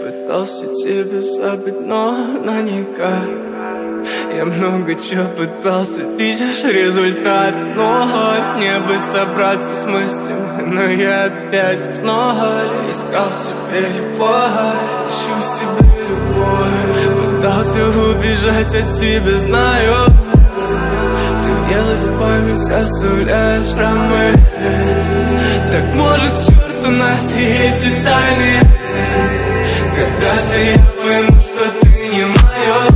пытался тебя забыть, но никак. Я много чего пытался, видишь результат. Ноль, мне бы собраться с мыслями, но я опять в ноль. Искал в тебе любовь, ищу в себе любовь. Пытался убежать от себя, знаю. Ты въелась в память, оставляешь шрамы. Так может к черту нас и эти тайны. Когда-то я пойму, что ты не моё.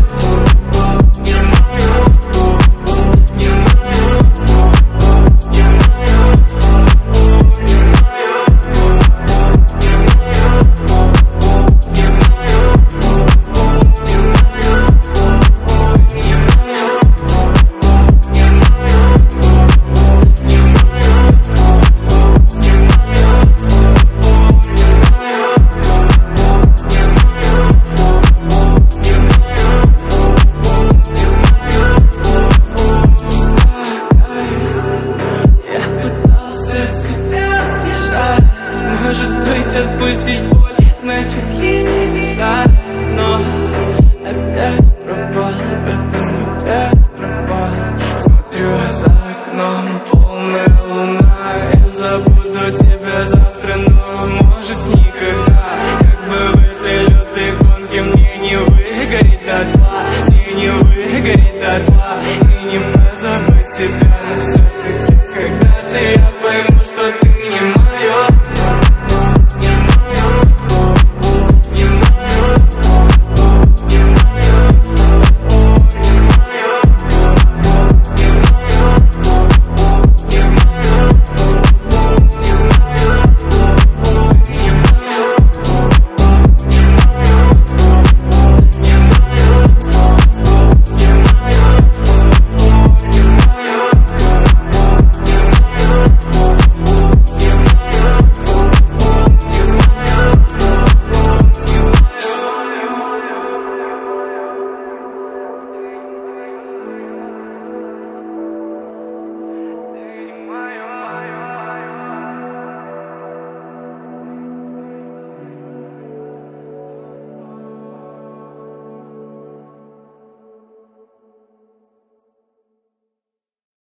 Может быть, отпустить боль, значит ей не мешать. Но опять пропал в этом